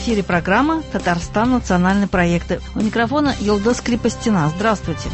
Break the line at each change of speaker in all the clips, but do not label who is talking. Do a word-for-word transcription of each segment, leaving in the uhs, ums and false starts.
эфире программа «Татарстан. Национальные проекты». У микрофона Юлдыз Крепостина. Здравствуйте.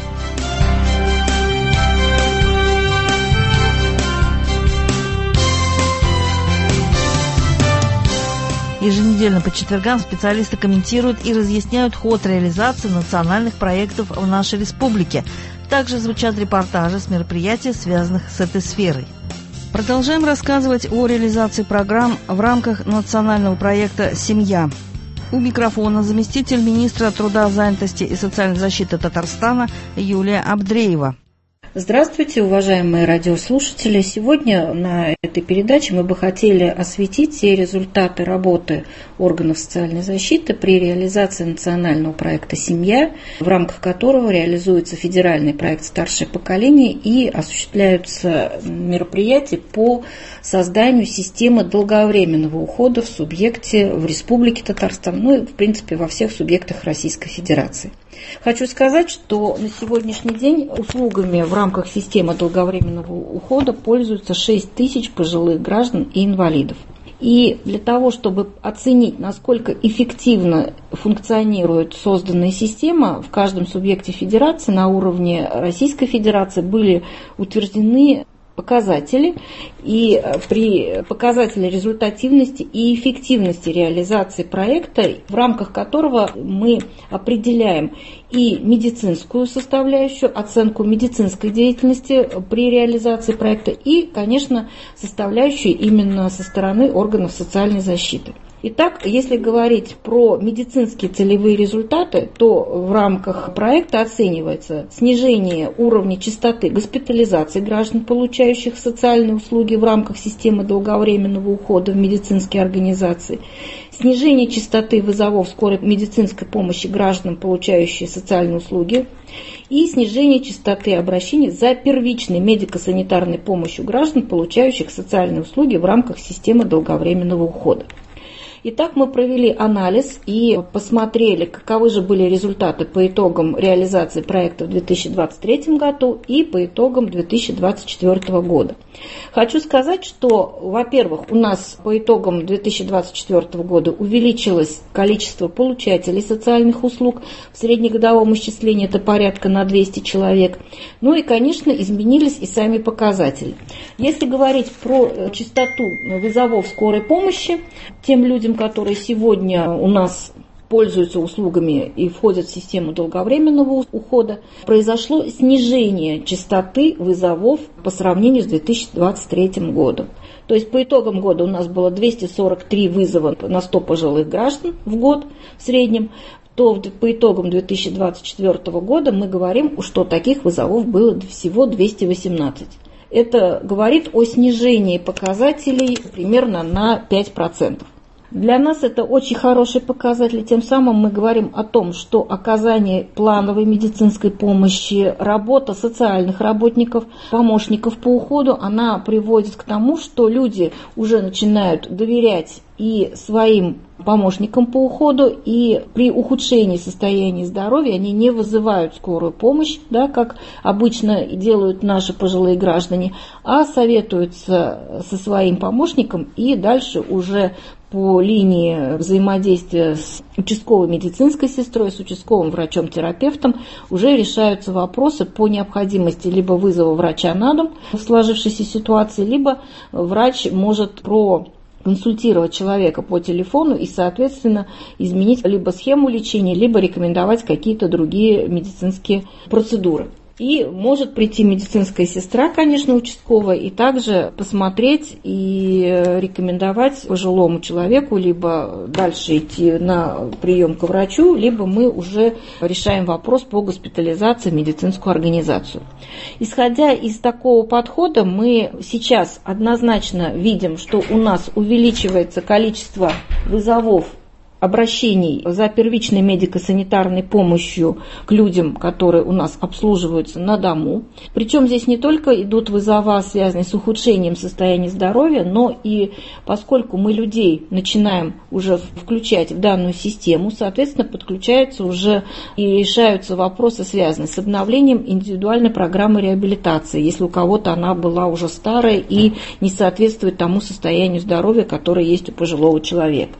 Еженедельно по четвергам специалисты комментируют и разъясняют ход реализации национальных проектов в нашей республике. Также звучат репортажи с мероприятий, связанных с этой сферой. Продолжаем рассказывать о реализации программ в рамках национального проекта «Семья». У микрофона заместитель министра труда, занятости и социальной защиты Татарстана Юлия Абдреева.
Здравствуйте, уважаемые радиослушатели. Сегодня на этой передаче мы бы хотели осветить те результаты работы органов социальной защиты при реализации национального проекта «Семья», в рамках которого реализуется федеральный проект «Старшее поколение» и осуществляются мероприятия по созданию системы долговременного ухода в субъекте, в Республике Татарстан, ну и, в принципе, во всех субъектах Российской Федерации. Хочу сказать, что на сегодняшний день услугами в рамках системы долговременного ухода пользуются шесть тысяч пожилых граждан и инвалидов. И для того, чтобы оценить, насколько эффективно функционирует созданная система, в каждом субъекте федерации на уровне Российской Федерации были утверждены показатели, и при показателе результативности и эффективности реализации проекта, в рамках которого мы определяем и медицинскую составляющую, оценку медицинской деятельности при реализации проекта, и, конечно, составляющую именно со стороны органов социальной защиты. Итак, если говорить про медицинские целевые результаты, то в рамках проекта оценивается снижение уровня частоты госпитализации граждан, получающих социальные услуги в рамках системы долговременного ухода в медицинские организации, снижение частоты вызовов скорой медицинской помощи гражданам, получающим социальные услуги, и снижение частоты обращений за первичной медико-санитарной помощью граждан, получающих социальные услуги в рамках системы долговременного ухода. Итак, мы провели анализ и посмотрели, каковы же были результаты по итогам реализации проекта в две тысячи двадцать третьем году и по итогам две тысячи двадцать четвёртого года. Хочу сказать, что, во-первых, у нас по итогам две тысячи двадцать четвёртого года увеличилось количество получателей социальных услуг. В среднегодовом исчислении это порядка на двести человек. Ну и, конечно, изменились и сами показатели. Если говорить про частоту вызовов скорой помощи тем людям, которые сегодня у нас пользуются услугами и входят в систему долговременного ухода, произошло снижение частоты вызовов по сравнению с две тысячи двадцать третьим годом. То есть по итогам года у нас было двести сорок три вызова на сто пожилых граждан в год в среднем, то по итогам две тысячи двадцать четвёртого года мы говорим, что таких вызовов было всего двести восемнадцать. Это говорит о снижении показателей примерно на пять процентов. Для нас это очень хороший показатель, тем самым мы говорим о том, что оказание плановой медицинской помощи, работа социальных работников, помощников по уходу, она приводит к тому, что люди уже начинают доверять и своим помощникам по уходу, и при ухудшении состояния здоровья они не вызывают скорую помощь, да, как обычно делают наши пожилые граждане, а советуются со своим помощником и дальше уже по линии взаимодействия с участковой медицинской сестрой, с участковым врачом-терапевтом уже решаются вопросы по необходимости либо вызова врача на дом в сложившейся ситуации, либо врач может про консультировать человека по телефону и, соответственно, изменить либо схему лечения, либо рекомендовать какие-то другие медицинские процедуры. И может прийти медицинская сестра, конечно, участковая, и также посмотреть и рекомендовать пожилому человеку либо дальше идти на прием к врачу, либо мы уже решаем вопрос по госпитализации в медицинскую организацию. Исходя из такого подхода, мы сейчас однозначно видим, что у нас увеличивается количество вызовов, обращений за первичной медико-санитарной помощью к людям, которые у нас обслуживаются на дому. Причем здесь не только идут вызова, связанные с ухудшением состояния здоровья, но и поскольку мы людей начинаем уже включать в данную систему, соответственно, подключаются уже и решаются вопросы, связанные с обновлением индивидуальной программы реабилитации, если у кого-то она была уже старая и не соответствует тому состоянию здоровья, которое есть у пожилого человека.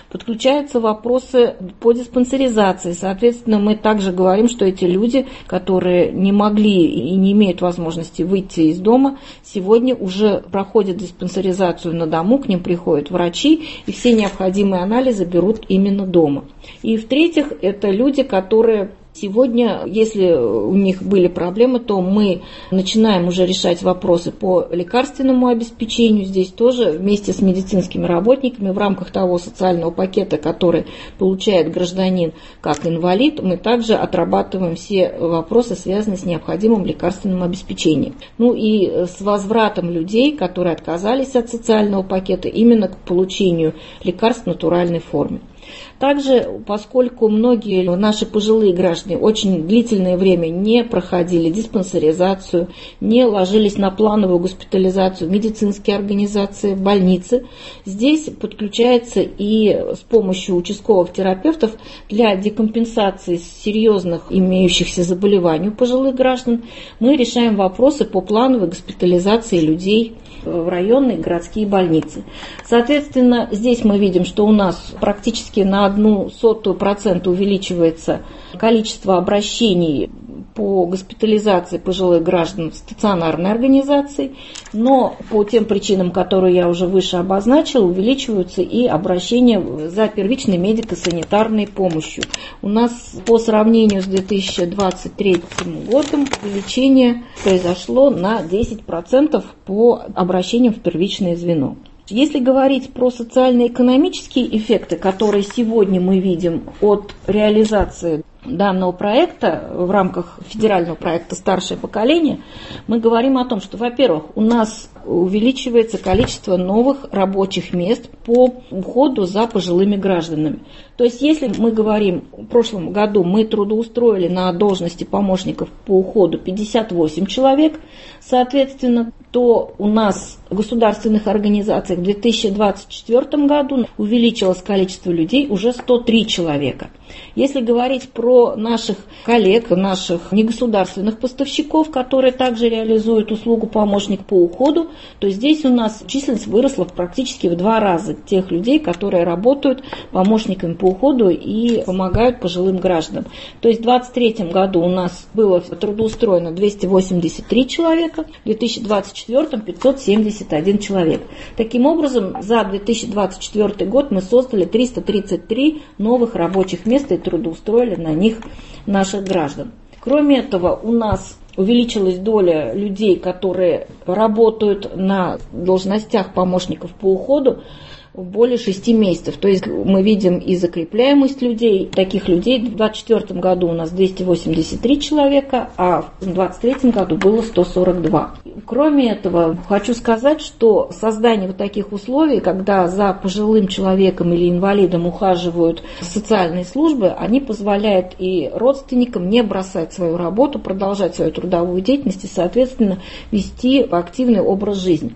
Подключаются вопросы по диспансеризации. Соответственно, мы также говорим, что эти люди, которые не могли и не имеют возможности выйти из дома, сегодня уже проходят диспансеризацию на дому, к ним приходят врачи, и все необходимые анализы берут именно дома. И в-третьих, это люди, которые сегодня, если у них были проблемы, то мы начинаем уже решать вопросы по лекарственному обеспечению. Здесь тоже вместе с медицинскими работниками в рамках того социального пакета, который получает гражданин как инвалид, мы также отрабатываем все вопросы, связанные с необходимым лекарственным обеспечением. Ну и с возвратом людей, которые отказались от социального пакета, именно к получению лекарств в натуральной форме. Также, поскольку многие наши пожилые граждане очень длительное время не проходили диспансеризацию, не ложились на плановую госпитализацию в медицинские организации, в больницы, здесь подключается и с помощью участковых терапевтов для декомпенсации серьезных имеющихся заболеваний у пожилых граждан мы решаем вопросы по плановой госпитализации людей в районные городские больницы. Соответственно, здесь мы видим, что у нас практически на одну сотую процента увеличивается количество обращений по госпитализации пожилых граждан в стационарной организации, но по тем причинам, которые я уже выше обозначила, увеличиваются и обращения за первичной медико-санитарной помощью. У нас по сравнению с две тысячи двадцать третьим годом увеличение произошло на десять процентов по обращениям в первичное звено. Если говорить про социально-экономические эффекты, которые сегодня мы видим от реализации данного проекта в рамках федерального проекта «Старшее поколение», мы говорим о том, что, во-первых, у нас увеличивается количество новых рабочих мест по уходу за пожилыми гражданами. То есть, если мы говорим, в прошлом году мы трудоустроили на должности помощников по уходу пятьдесят восемь человек, соответственно, то у нас в государственных организациях в две тысячи двадцать четвёртом году увеличилось количество людей уже сто три человека. Если говорить про наших коллег, наших негосударственных поставщиков, которые также реализуют услугу помощник по уходу, то здесь у нас численность выросла практически в два раза тех людей, которые работают помощниками по уходу и помогают пожилым гражданам. То есть в две тысячи двадцать третьем году у нас было трудоустроено двести восемьдесят три человека, в две тысячи двадцать четвёртом пятьсот семьдесят один человек. Таким образом, за две тысячи двадцать четвёртый год мы создали триста тридцать три новых рабочих места и трудоустроили на них наших граждан. Кроме этого, у нас увеличилась доля людей, которые работают на должностях помощников по уходу более шести месяцев. То есть мы видим и закрепляемость людей. Таких людей в две тысячи двадцать четвёртом году у нас двести восемьдесят три человека, а в две тысячи двадцать третьем году было сто сорок два. Кроме этого, хочу сказать, что создание вот таких условий, когда за пожилым человеком или инвалидом ухаживают социальные службы, они позволяют и родственникам не бросать свою работу, продолжать свою трудовую деятельность и, соответственно, вести активный образ жизни.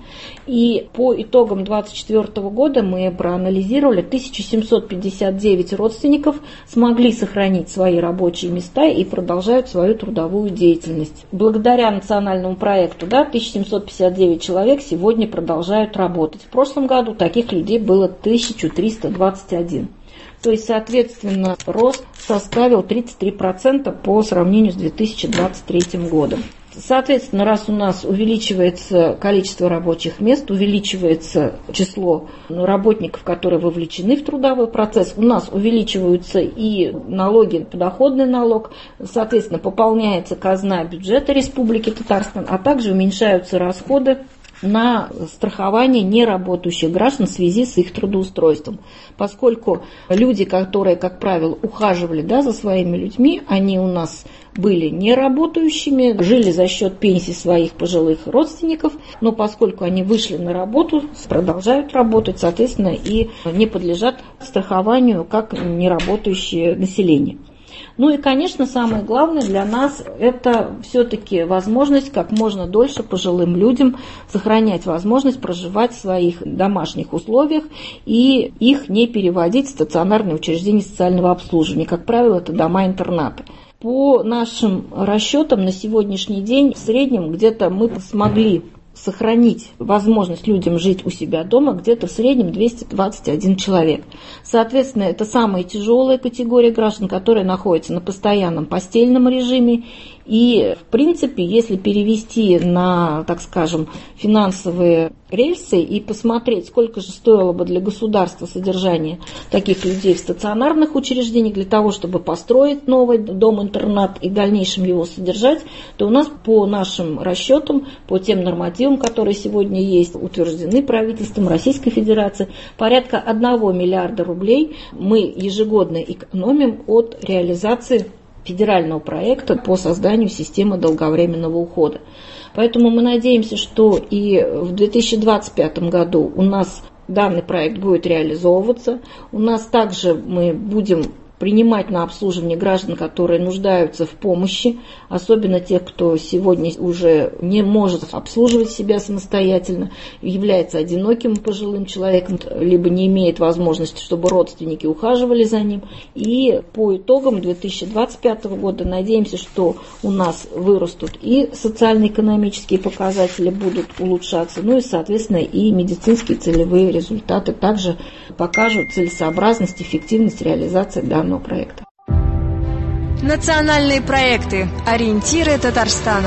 И по итогам две тысячи двадцать четвёртого года мы проанализировали тысячу семьсот пятьдесят девять родственников, смогли сохранить свои рабочие места и продолжают свою трудовую деятельность. Благодаря национальному проекту, да, тысяча семьсот пятьдесят девять человек сегодня продолжают работать. В прошлом году таких людей было тысяча триста двадцать один. То есть, соответственно, рост составил тридцать три процента по сравнению с две тысячи двадцать третьим годом. Соответственно, раз у нас увеличивается количество рабочих мест, увеличивается число работников, которые вовлечены в трудовой процесс, у нас увеличиваются и налоги, подоходный налог, соответственно, пополняется казна бюджета Республики Татарстан, а также уменьшаются расходы на страхование неработающих граждан в связи с их трудоустройством. Поскольку люди, которые, как правило, ухаживали, да, за своими людьми, они у нас были неработающими, жили за счет пенсий своих пожилых родственников, но поскольку они вышли на работу, продолжают работать, соответственно, и не подлежат страхованию как неработающее население. Ну и, конечно, самое главное для нас – это все-таки возможность как можно дольше пожилым людям сохранять возможность проживать в своих домашних условиях и их не переводить в стационарные учреждения социального обслуживания. Как правило, это дома-интернаты. По нашим расчетам на сегодняшний день в среднем где-то мы смогли сохранить возможность людям жить у себя дома где-то в среднем двести двадцать один человек. Соответственно, это самая тяжелая категория граждан, которые находятся на постоянном постельном режиме. И, в принципе, если перевести на, так скажем, финансовые рельсы и посмотреть, сколько же стоило бы для государства содержание таких людей в стационарных учреждениях для того, чтобы построить новый дом-интернат и в дальнейшем его содержать, то у нас по нашим расчетам, по тем нормативам, которые сегодня есть, утверждены правительством Российской Федерации, порядка одного миллиарда рублей мы ежегодно экономим от реализации федерального проекта по созданию системы долговременного ухода. Поэтому мы надеемся, что и в две тысячи двадцать пятом году у нас данный проект будет реализовываться. У нас также мы будем принимать на обслуживание граждан, которые нуждаются в помощи, особенно тех, кто сегодня уже не может обслуживать себя самостоятельно, является одиноким пожилым человеком, либо не имеет возможности, чтобы родственники ухаживали за ним. И по итогам две тысячи двадцать пятого года надеемся, что у нас вырастут и социально-экономические показатели будут улучшаться, ну и, соответственно, и медицинские целевые результаты также покажут целесообразность, эффективность реализации данного проекта.
Национальные проекты. Ориентиры Татарстана.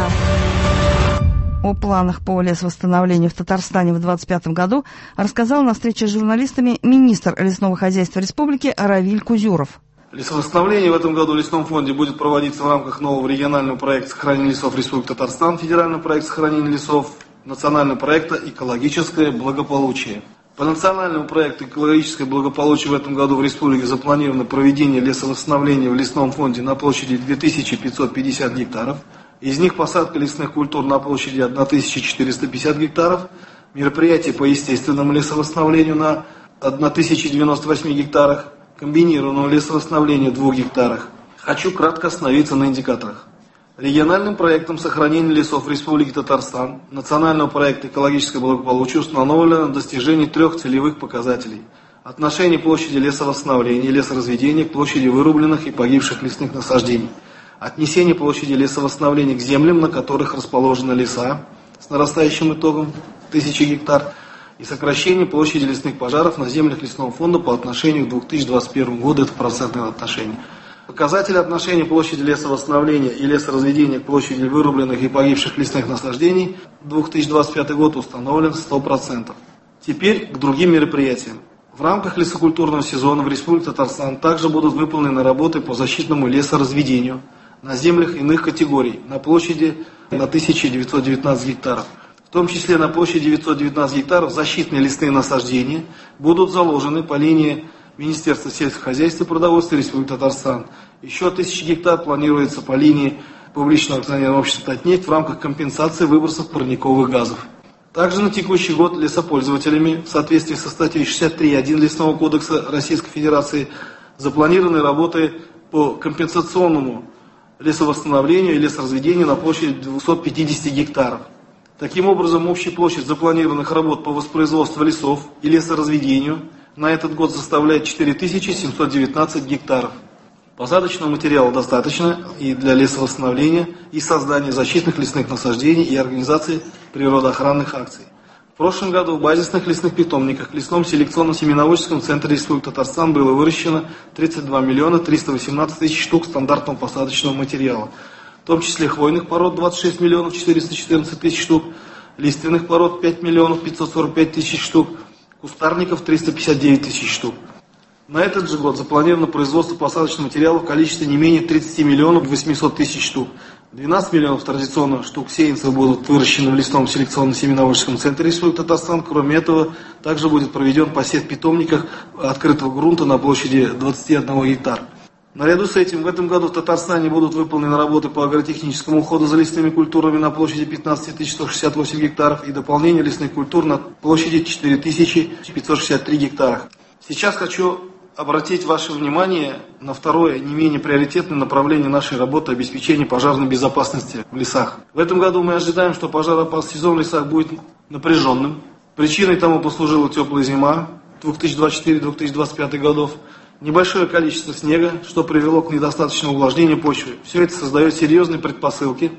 О планах по лесовосстановлению в Татарстане в две тысячи двадцать пятом году рассказал на встрече с журналистами министр лесного хозяйства республики Равиль Кузюров.
Лесовосстановление в этом году в лесном фонде будет проводиться в рамках нового регионального проекта сохранения лесов Республики Татарстан, федеральный проект сохранения лесов, национального проекта «Экологическое благополучие». По национальному проекту «Экологическое благополучие» в этом году в республике запланировано проведение лесовосстановления в лесном фонде на площади две тысячи пятьсот пятьдесят гектаров. Из них посадка лесных культур на площади тысяча четыреста пятьдесят гектаров, мероприятия по естественному лесовосстановлению на тысяча девяносто восемь гектарах, комбинированного лесовосстановления в двух гектарах. Хочу кратко остановиться на индикаторах. Региональным проектом сохранения лесов в Республике Татарстан национального проекта «Экологическое благополучие» установлено достижение трех целевых показателей. Отношение площади лесовосстановления и лесоразведения к площади вырубленных и погибших лесных насаждений. Отнесение площади лесовосстановления к землям, на которых расположены леса, с нарастающим итогом тысячи гектар. И сокращение площади лесных пожаров на землях лесного фонда по отношению к две тысячи двадцать первому году, это процентное отношение. Показатель отношения площади лесовосстановления и лесоразведения к площади вырубленных и погибших лесных насаждений две тысячи двадцать пятый год установлен сто процентов. Теперь к другим мероприятиям. В рамках лесокультурного сезона в Республике Татарстан также будут выполнены работы по защитному лесоразведению на землях иных категорий на площади на тысяча девятьсот девятнадцать гектаров. В том числе на площади девятьсот девятнадцать гектаров защитные лесные насаждения будут заложены по линии Министерства сельского хозяйства и продовольствия Республики Татарстан. Еще тысяча гектар планируется по линии публичного акционерного общества «Татнефть» в рамках компенсации выбросов парниковых газов. Также на текущий год лесопользователями в соответствии со статьей шестьдесят три точка один Лесного кодекса Российской Федерации запланированы работы по компенсационному лесовосстановлению и лесоразведению на площади двухсот пятидесяти гектаров. Таким образом, общая площадь запланированных работ по воспроизводству лесов и лесоразведению на этот год составляет четыре тысячи семьсот девятнадцать гектаров. Посадочного материала достаточно и для лесовосстановления, и создания защитных лесных насаждений, и организации природоохранных акций. В прошлом году в базисных лесных питомниках в лесном селекционном семеноводческом центре Республики Татарстан было выращено тридцать два миллиона триста восемнадцать тысяч штук стандартного посадочного материала, в том числе хвойных пород двадцать шесть миллионов четыреста четырнадцать тысяч штук, лиственных пород пять миллионов пятьсот сорок пять тысяч штук, кустарников триста пятьдесят девять тысяч штук. На этот же год запланировано производство посадочного материала в количестве не менее тридцати миллионов восьмисот тысяч штук. двенадцать миллионов традиционных штук сеянцев будут выращены в лесном селекционном семеноводческом центре Республики Татарстан. Кроме этого, также будет проведен посев в питомниках открытого грунта на площади двадцати одного гектара. Наряду с этим, в этом году в Татарстане будут выполнены работы по агротехническому уходу за лесными культурами на площади пятнадцать тысяч сто шестьдесят восемь гектаров и дополнение лесных культур на площади четыре тысячи пятьсот шестьдесят три гектара. Сейчас хочу обратить ваше внимание на второе, не менее приоритетное направление нашей работы — обеспечение пожарной безопасности в лесах. В этом году мы ожидаем, что пожароопасный сезон в лесах будет напряженным. Причиной тому послужила теплая зима две тысячи двадцать четвёртый — две тысячи двадцать пятый годов, небольшое количество снега, что привело к недостаточному увлажнению почвы. Все это создает серьезные предпосылки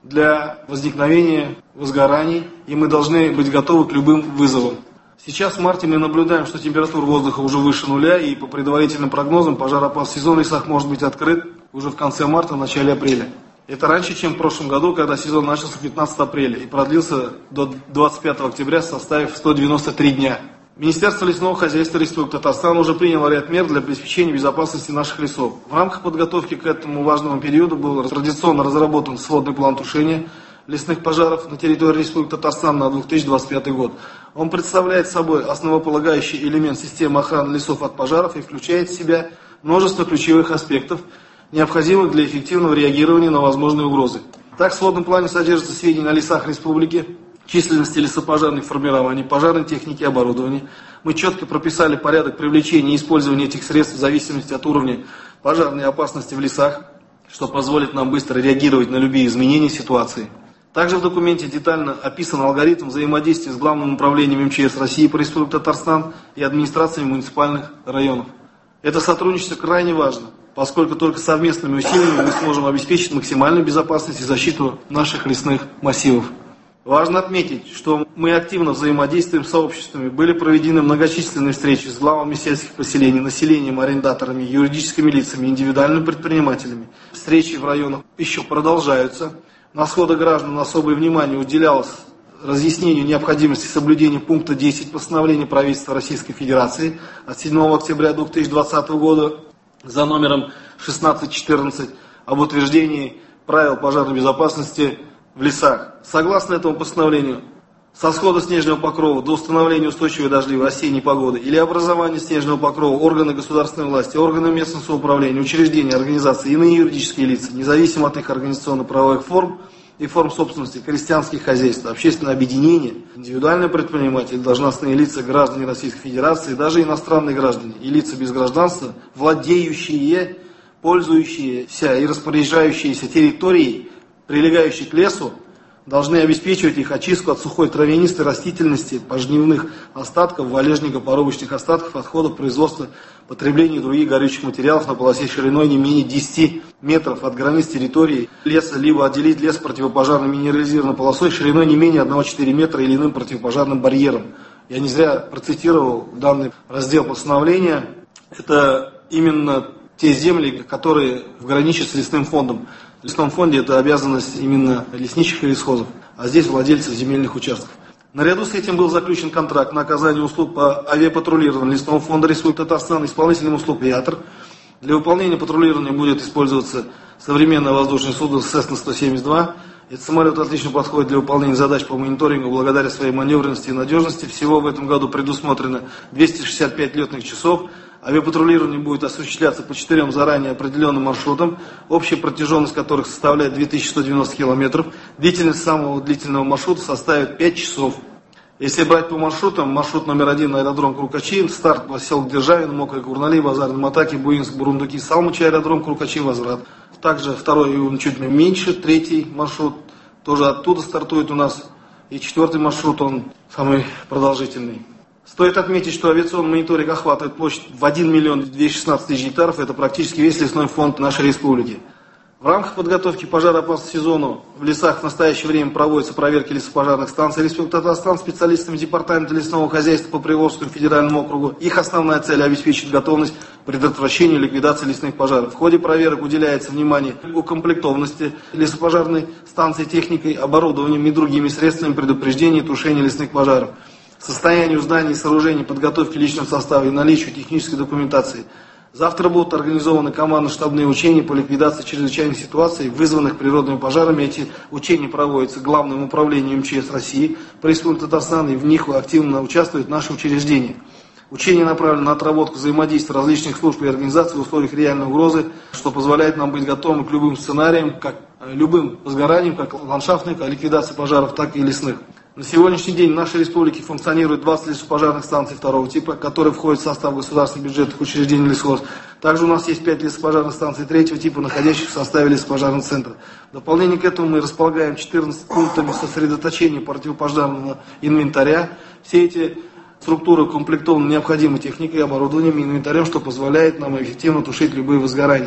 для возникновения возгораний, и мы должны быть готовы к любым вызовам. Сейчас в марте мы наблюдаем, что температура воздуха уже выше нуля, и по предварительным прогнозам пожароопасный сезон в лесах может быть открыт уже в конце марта, начале апреля. Это раньше, чем в прошлом году, когда сезон начался пятнадцатого апреля и продлился до двадцать пятого октября, составив сто девяносто три дня. Министерство лесного хозяйства Республики Татарстан уже приняло ряд мер для обеспечения безопасности наших лесов. В рамках подготовки к этому важному периоду был традиционно разработан сводный план тушения лесных пожаров на территории Республики Татарстан на две тысячи двадцать пятый год. Он представляет собой основополагающий элемент системы охраны лесов от пожаров и включает в себя множество ключевых аспектов, необходимых для эффективного реагирования на возможные угрозы. Так, в сводном плане содержатся сведения о лесах республики, численности лесопожарных формирований, пожарной техники и оборудования. Мы четко прописали порядок привлечения и использования этих средств в зависимости от уровня пожарной опасности в лесах, что позволит нам быстро реагировать на любые изменения ситуации. Также в документе детально описан алгоритм взаимодействия с Главным управлением эм че эс России по Республике Татарстан и администрациями муниципальных районов. Это сотрудничество крайне важно, поскольку только совместными усилиями мы сможем обеспечить максимальную безопасность и защиту наших лесных массивов. Важно отметить, что мы активно взаимодействуем с сообществами. Были проведены многочисленные встречи с главами сельских поселений, населением, арендаторами, юридическими лицами, индивидуальными предпринимателями. Встречи в районах еще продолжаются. На сходы граждан особое внимание уделялось разъяснению необходимости соблюдения пункта десять постановления правительства Российской Федерации от седьмого октября две тысячи двадцатого года за номером шестнадцать четырнадцать об утверждении правил пожарной безопасности в лесах. Согласно этому постановлению, со схода снежного покрова до установления устойчивой дождливой осенней погоды или образования снежного покрова органы государственной власти, органы местного самоуправления, учреждения, организации, иные юридические лица, независимо от их организационно-правовых форм и форм собственности, крестьянских хозяйств, общественные объединения, индивидуальные предприниматели, должностные лица, граждане Российской Федерации, даже иностранные граждане и лица без гражданства, владеющие, пользующиеся и распоряжающиеся территорией, прилегающей к лесу, должны обеспечивать их очистку от сухой травянистой растительности, пожнивных остатков, валежника, порубочных остатков, отходов производства, потребления и других горючих материалов на полосе шириной не менее десяти метров от границ территории леса, либо отделить лес противопожарной минерализированной полосой шириной не менее одного целых четыре десятых метра или иным противопожарным барьером. Я не зря процитировал данный раздел постановления. Это именно те земли, которые граничат с лесным фондом. В лесном фонде это обязанность именно лесничих и лесхозов, а здесь владельцев земельных участков. Наряду с этим был заключен контракт на оказание услуг по авиапатрулированию лесного фонда Республики Татарстан исполнителем услуг «Виатор». Для выполнения патрулирования будет использоваться современное воздушное судно Cessna сто семьдесят два. Этот самолет отлично подходит для выполнения задач по мониторингу благодаря своей маневренности и надежности. Всего в этом году предусмотрено двести шестьдесят пять летных часов. Авиапатрулирование будет осуществляться по четырем заранее определенным маршрутам, общая протяженность которых составляет две тысячи сто девяносто километров. Длительность самого длительного маршрута составит пять часов. Если брать по маршрутам, маршрут номер один на аэродром Крукачи, старт поселок Державин, Мокрай Курнали, Базар Матаки, Буинск, Бурундуки, Салмучи, аэродром Крукачи, возврат. Также второй, он чуть меньше, третий маршрут, тоже оттуда стартует у нас. И четвертый маршрут, он самый продолжительный. Стоит отметить, что авиационный мониторинг охватывает площадь в один миллион двести шестнадцать тысяч гектаров, это практически весь лесной фонд нашей республики. В рамках подготовки пожароопасного сезона в лесах в настоящее время проводятся проверки лесопожарных станций Республики Татарстан специалистами Департамента лесного хозяйства по Приволжскому федеральному округу. Их основная цель – обеспечить готовность к предотвращению и ликвидации лесных пожаров. В ходе проверок уделяется внимание укомплектованности лесопожарной станции техникой, оборудованием и другими средствами предупреждения и тушения лесных пожаров. Состоянию зданий и сооружений, подготовки личного состава и наличию технической документации. Завтра будут организованы командно-штабные учения по ликвидации чрезвычайных ситуаций, вызванных природными пожарами. Эти учения проводятся Главным управлением эм че эс России по Республике Татарстан, и в них активно участвуют наши учреждения. Учения направлены на отработку взаимодействия различных служб и организаций в условиях реальной угрозы, что позволяет нам быть готовыми к любым сценариям, как любым возгораниям, как ландшафтных, а ликвидации пожаров, так и лесных. На сегодняшний день в нашей республике функционирует двадцать лесопожарных станций второго типа, которые входят в состав государственных бюджетных учреждений лесхоз. Также у нас есть пять лесопожарных станций третьего типа, находящихся в составе лесопожарного центра. В дополнение к этому мы располагаем четырнадцатью пунктами сосредоточения противопожарного инвентаря. Все эти структуры укомплектованы необходимой техникой и оборудованием и инвентарем, что позволяет нам эффективно тушить любые возгорания.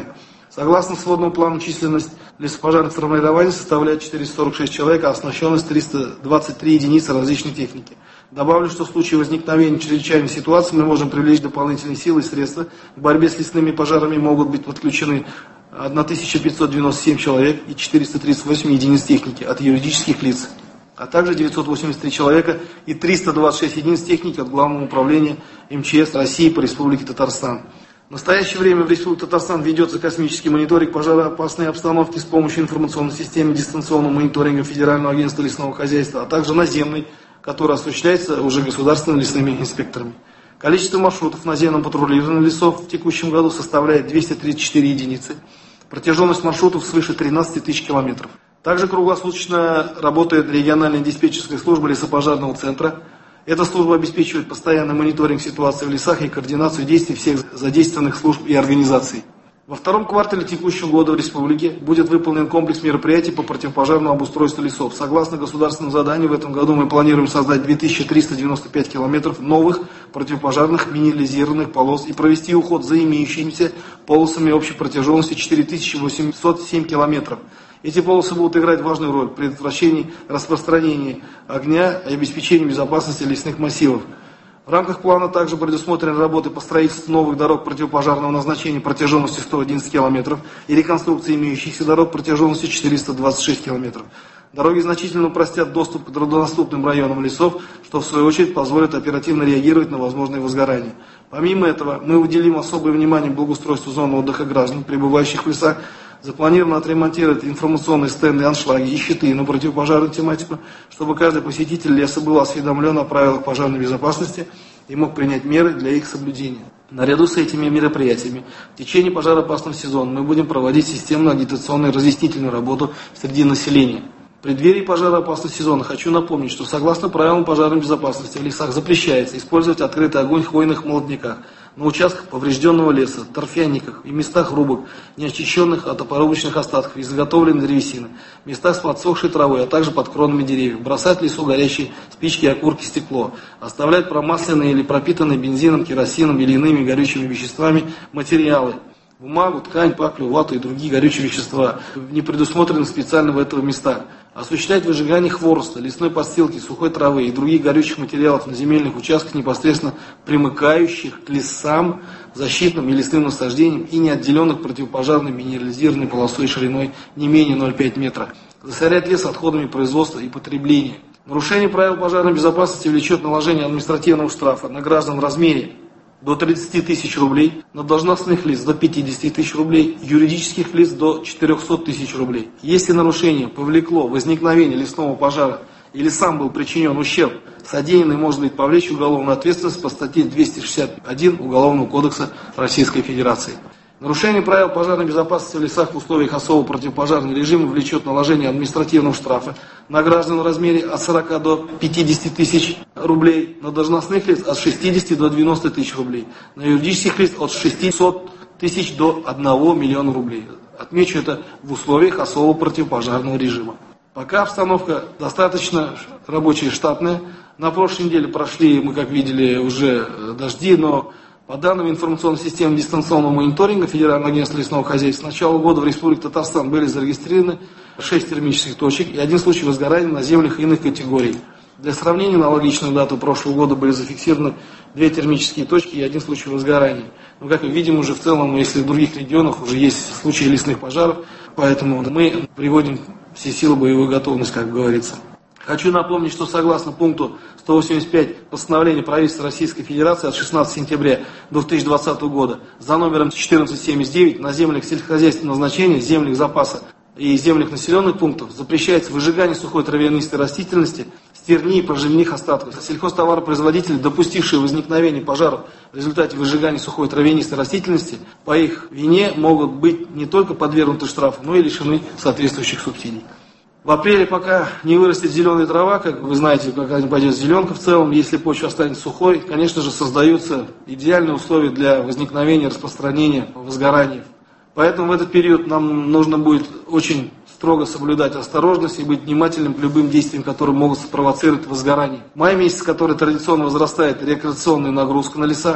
Согласно сводному плану, численность лесопожарных формирований составляет четыреста сорок шесть человек, а оснащенность триста двадцать три единицы различной техники. Добавлю, что в случае возникновения чрезвычайной ситуации мы можем привлечь дополнительные силы и средства. В борьбе с лесными пожарами могут быть подключены тысяча пятьсот девяносто семь человек и четыреста тридцать восемь единиц техники от юридических лиц, а также девятьсот восемьдесят три человека и триста двадцать шесть единиц техники от Главного управления эм че эс России по Республике Татарстан. В настоящее время в Республике Татарстан ведется космический мониторинг пожароопасной обстановки с помощью информационной системы дистанционного мониторинга Федерального агентства лесного хозяйства, а также наземной, который осуществляется уже государственными лесными инспекторами. Количество маршрутов наземного патрулирования лесов в текущем году составляет двести тридцать четыре единицы. Протяженность маршрутов свыше тринадцати тысяч километров. Также круглосуточно работает региональная диспетчерская служба лесопожарного центра. Эта служба обеспечивает постоянный мониторинг ситуации в лесах и координацию действий всех задействованных служб и организаций. Во втором квартале текущего года в республике будет выполнен комплекс мероприятий по противопожарному обустройству лесов. Согласно государственному заданию, в этом году мы планируем создать две тысячи триста девяносто пять километров новых противопожарных минерализированных полос и провести уход за имеющимися полосами общей протяженностью четыре тысячи восемьсот семь километров. Эти полосы будут играть важную роль в предотвращении распространения огня и обеспечении безопасности лесных массивов. В рамках плана также предусмотрены работы по строительству новых дорог противопожарного назначения протяженностью сто одиннадцать километров и реконструкции имеющихся дорог протяженностью четыреста двадцать шесть километров. Дороги значительно упростят доступ к труднодоступным районам лесов, что в свою очередь позволит оперативно реагировать на возможные возгорания. Помимо этого, мы уделим особое внимание благоустройству зон отдыха граждан, пребывающих в лесах. Запланировано отремонтировать информационные стенды, аншлаги и щиты на противопожарную тематику, чтобы каждый посетитель леса был осведомлен о правилах пожарной безопасности и мог принять меры для их соблюдения. Наряду с этими мероприятиями в течение пожароопасного сезона мы будем проводить системную агитационную и разъяснительную работу среди населения. В преддверии пожароопасного сезона хочу напомнить, что согласно правилам пожарной безопасности в лесах запрещается использовать открытый огонь в хвойных молодняках, на участках поврежденного леса, торфяниках и местах рубок, не очищенных от опорубочных остатков и заготовленной древесины, местах с подсохшей травой, а также под кронами деревьев, бросать в лесу горящие спички, окурки, стекло, оставлять промасленные или пропитанные бензином, керосином или иными горючими веществами материалы, бумагу, ткань, паклю, вату и другие горючие вещества, не предусмотрены специально в этого местах. Осуществлять выжигание хвороста, лесной подстилки, сухой травы и других горючих материалов на земельных участках, непосредственно примыкающих к лесам, защитным и лесным насаждениям и не отделенных противопожарной минерализированной полосой шириной не менее ноль целых пять десятых метра. Засорять лес отходами производства и потребления. Нарушение правил пожарной безопасности влечет наложение административного штрафа на граждан в размере до тридцати тысяч рублей, на должностных лиц до пятидесяти тысяч рублей, юридических лиц до четырехсот тысяч рублей. Если нарушение повлекло возникновение лесного пожара или сам был причинен ущерб, содеянный может быть повлечь уголовную ответственность по статье двести шестьдесят один Уголовного кодекса Российской Федерации. Нарушение правил пожарной безопасности в лесах в условиях особого противопожарного режима влечет наложение административного штрафа на граждан в размере от сорока до пятидесяти тысяч рублей, на должностных лиц от шестидесяти до девяноста тысяч рублей, на юридических лиц от шестисот тысяч до одного миллиона рублей. Отмечу это в условиях особого противопожарного режима. Пока обстановка достаточно рабочая, штатная. На прошлой неделе прошли, мы как видели, уже дожди, но по данным информационной системы дистанционного мониторинга Федерального агентства лесного хозяйства, с начала года в Республике Татарстан были зарегистрированы шесть термических точек и один случай возгорания на землях иных категорий. Для сравнения, на аналогичную дату прошлого года были зафиксированы две термические точки и один случай возгорания. Но, как мы видим, уже в целом, если в других регионах уже есть случаи лесных пожаров, поэтому мы приводим все силы боевой готовности, как говорится. Хочу напомнить, что согласно пункту сто восемьдесят пять постановления правительства Российской Федерации от шестнадцатого сентября две тысячи двадцатого года за номером четырнадцать семьдесят девять на землях сельскохозяйственного значения, землях запаса и землях населенных пунктов запрещается выжигание сухой травянистой растительности, стерни и проживных остатков. Сельхозтоваропроизводители, допустившие возникновение пожаров в результате выжигания сухой травянистой растительности, по их вине могут быть не только подвергнуты штрафу, но и лишены соответствующих субсидий. В апреле, пока не вырастет зеленая трава, как вы знаете, когда не пойдет зеленка в целом, если почва останется сухой, конечно же, создаются идеальные условия для возникновения, распространения возгораний. Поэтому в этот период нам нужно будет очень строго соблюдать осторожность и быть внимательным к любым действиям, которые могут спровоцировать возгорание. Май месяц, который традиционно возрастает рекреационная нагрузка на леса,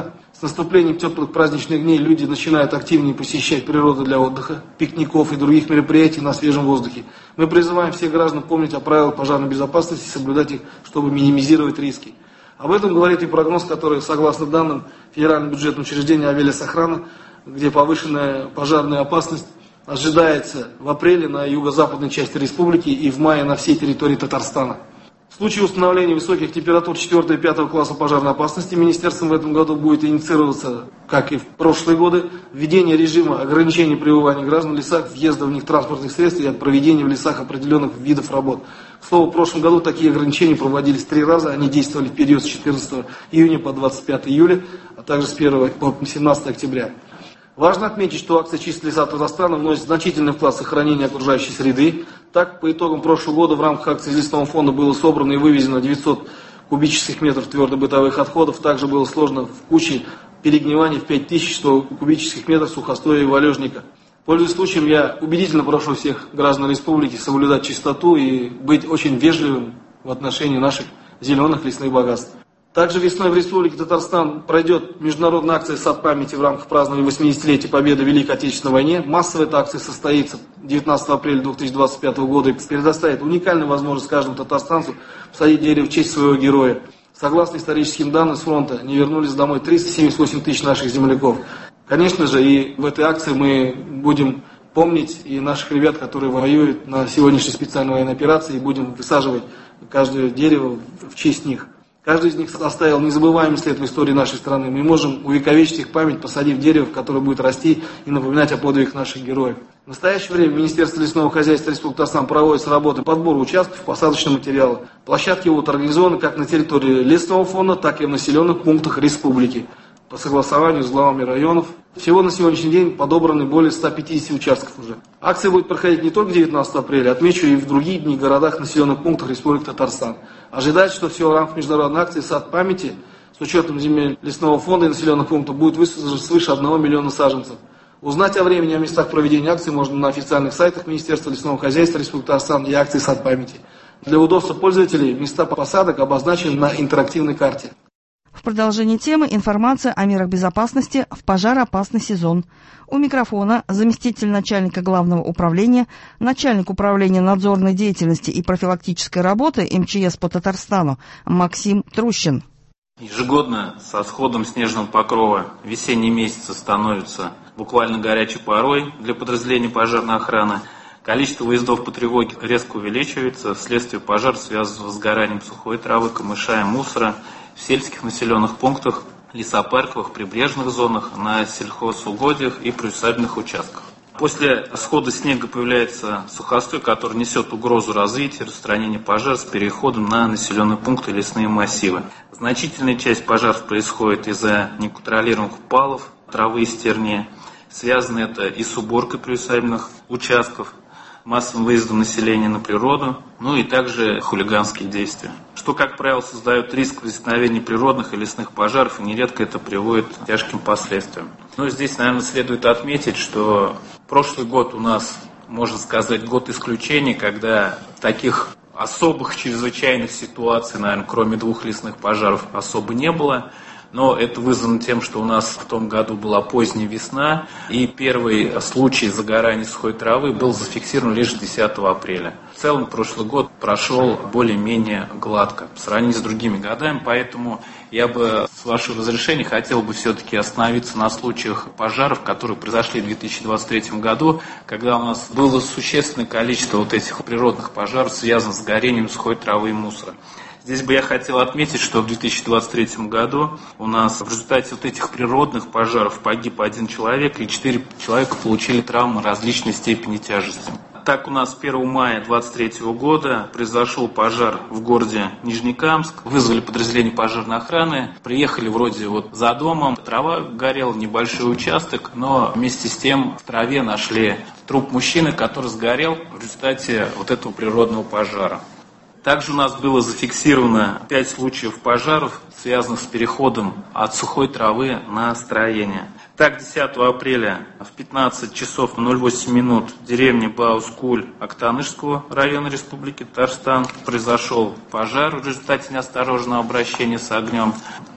наступлением теплых праздничных дней люди начинают активнее посещать природу для отдыха, пикников и других мероприятий на свежем воздухе. Мы призываем всех граждан помнить о правилах пожарной безопасности и соблюдать их, чтобы минимизировать риски. Об этом говорит и прогноз, который, согласно данным Федерального бюджетного учреждения «Авиалесохрана», где повышенная пожарная опасность ожидается в апреле на юго-западной части республики и в мае на всей территории Татарстана. В случае установления высоких температур четвёртого и пятого класса пожарной опасности министерством в этом году будет инициироваться, как и в прошлые годы, введение режима ограничения пребывания граждан в лесах, въезда в них транспортных средств и от проведения в лесах определенных видов работ. К слову, в прошлом году такие ограничения проводились три раза, они действовали в период с четырнадцатого июня по двадцать пятое июля, а также с первого по семнадцатое октября. Важно отметить, что акция «Чистые леса Татарстана» вносит значительный вклад в сохранение окружающей среды. Так, по итогам прошлого года в рамках акции из лесного фонда было собрано и вывезено девятьсот кубических метров твердобытовых отходов. Также было сложно в куче перегниваний в пять тысяч сто кубических метров сухостоя и валежника. Пользуясь случаем, я убедительно прошу всех граждан республики соблюдать чистоту и быть очень вежливым в отношении наших зеленых лесных богатств. Также весной в Республике Татарстан пройдет международная акция «Сад памяти» в рамках празднования восьмидесятилетия Победы в Великой Отечественной войне. Массовая эта акция состоится девятнадцатого апреля две тысячи двадцать пятого года и предоставит уникальную возможность каждому татарстанцу посадить дерево в честь своего героя. Согласно историческим данным с фронта, не вернулись домой триста семьдесят восемь тысяч наших земляков. Конечно же, и в этой акции мы будем помнить и наших ребят, которые воюют на сегодняшней специальной военной операции, и будем высаживать каждое дерево в честь них. Каждый из них оставил незабываемый след в истории нашей страны. Мы можем увековечить их память, посадив дерево, которое будет расти и напоминать о подвигах наших героев. В настоящее время Министерство лесного хозяйства Республики Татарстан проводит работы по подбору участков посадочного материала. Площадки будут организованы как на территории лесного фонда, так и в населенных пунктах республики по согласованию с главами районов. Всего на сегодняшний день подобраны более ста пятидесяти участков уже. Акция будет проходить не только девятнадцатого апреля, отмечу и в другие дни городах, населенных пунктах Республики Татарстан. Ожидается, что всего в рамках международной акции «Сад памяти» с учетом земель лесного фонда и населенных пунктов будет высажено свыше одного миллиона саженцев. Узнать о времени и о местах проведения акции можно на официальных сайтах Министерства лесного хозяйства Республики Татарстан и акции «Сад памяти». Для удобства пользователей места посадок обозначены на интерактивной карте.
В продолжении темы информация о мерах безопасности в пожароопасный сезон. У микрофона заместитель начальника главного управления, начальник управления надзорной деятельности и профилактической работы эм че эс по Татарстану Максим Трущин.
Ежегодно со сходом снежного покрова весенние месяцы становятся буквально горячей порой для подразделений пожарной охраны. Количество выездов по тревоге резко увеличивается вследствие пожара, связанного с сгоранием сухой травы, камыша и мусора в сельских населенных пунктах, лесопарковых, прибрежных зонах, на сельхозугодиях и приусадебных участках. После схода снега появляется сухостой, который несет угрозу развития, распространения пожара с переходом на населенные пункты и лесные массивы. Значительная часть пожаров происходит из-за неконтролируемых упалов, травы и стерни. Связано это и с уборкой приусадебных участков, массовым выездом населения на природу, ну и также хулиганские действия, что, как правило, создает риск возникновения природных и лесных пожаров, и нередко это приводит к тяжким последствиям. Но здесь, наверное, следует отметить, что прошлый год у нас, можно сказать, год исключений, когда таких особых чрезвычайных ситуаций, наверное, кроме двух лесных пожаров, особо не было. Но это вызвано тем, что у нас в том году была поздняя весна, и первый случай загорания сухой травы был зафиксирован лишь десятого апреля. В целом прошлый год прошел более-менее гладко по сравнению с другими годами, поэтому я бы, с вашего разрешения, хотел бы все-таки остановиться на случаях пожаров, которые произошли в две тысячи двадцать третьем году, когда у нас было существенное количество вот этих природных пожаров, связанных с горением сухой травы и мусора. Здесь бы я хотел отметить, что в две тысячи двадцать третьем году у нас в результате вот этих природных пожаров погиб один человек, и четыре человека получили травмы различной степени тяжести. Так, у нас первого мая две тысячи двадцать третьего года произошел пожар в городе Нижнекамск. Вызвали подразделение пожарной охраны. Приехали вроде вот за домом. Трава горела, небольшой участок, но вместе с тем в траве нашли труп мужчины, который сгорел в результате вот этого природного пожара. Также у нас было зафиксировано пять случаев пожаров, связанных с переходом от сухой травы на строение. Так, десятого апреля в пятнадцать часов ноль восемь минут в деревне Баускуль Актанышского района Республики Татарстан произошел пожар в результате неосторожного обращения с огнем.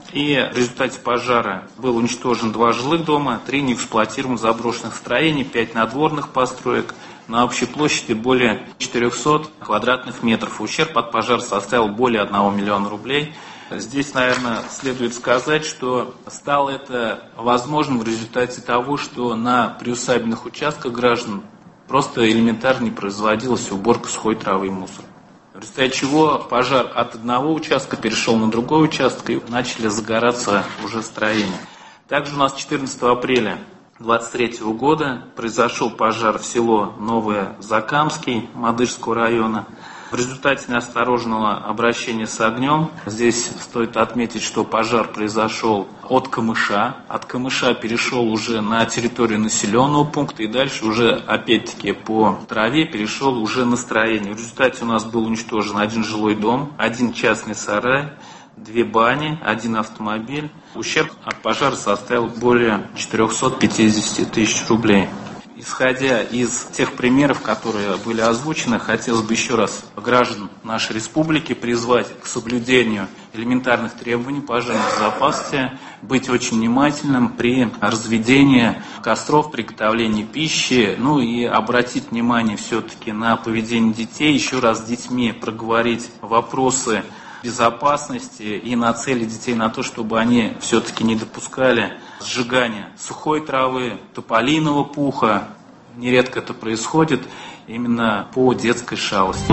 И в результате пожара было уничтожено два жилых дома, три неэксплуатируемых заброшенных строений, пять надворных построек на общей площади более четырехсот квадратных метров. Ущерб от пожара составил более одного миллиона рублей. Здесь, наверное, следует сказать, что стало это возможным в результате того, что на приусадебных участках граждан просто элементарно не производилась уборка сухой травы и мусора. В результате чего пожар от одного участка перешел на другой участок и начали загораться уже строения. Также у нас четырнадцатого апреля две тысячи двадцать третьего года произошел пожар в село Новое Закамский Мадырского района. В результате неосторожного обращения с огнем, здесь стоит отметить, что пожар произошел от камыша. От камыша перешел уже на территорию населенного пункта и дальше уже опять-таки по траве перешел уже на строение. В результате у нас был уничтожен один жилой дом, один частный сарай, две бани, один автомобиль. Ущерб от пожара составил более четырехсот пятидесяти тысяч рублей. Исходя из тех примеров, которые были озвучены, хотелось бы еще раз граждан нашей республики призвать к соблюдению элементарных требований пожарной безопасности, быть очень внимательным при разведении костров, приготовлении пищи, ну и обратить внимание все-таки на поведение детей, еще раз с детьми проговорить вопросы безопасности и нацелить детей на то, чтобы они все-таки не допускали сжигания сухой травы, тополиного пуха. Нередко это происходит именно по детской шалости.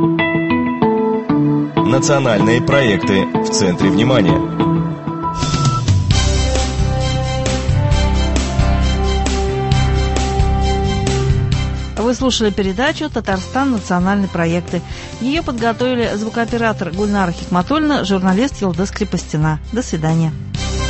Национальные проекты в центре внимания.
Вы слушали передачу «Татарстан. Национальные проекты». Ее подготовили звукооператор Гульнара Хикматульна, журналист Елдыс Крепостина. До свидания.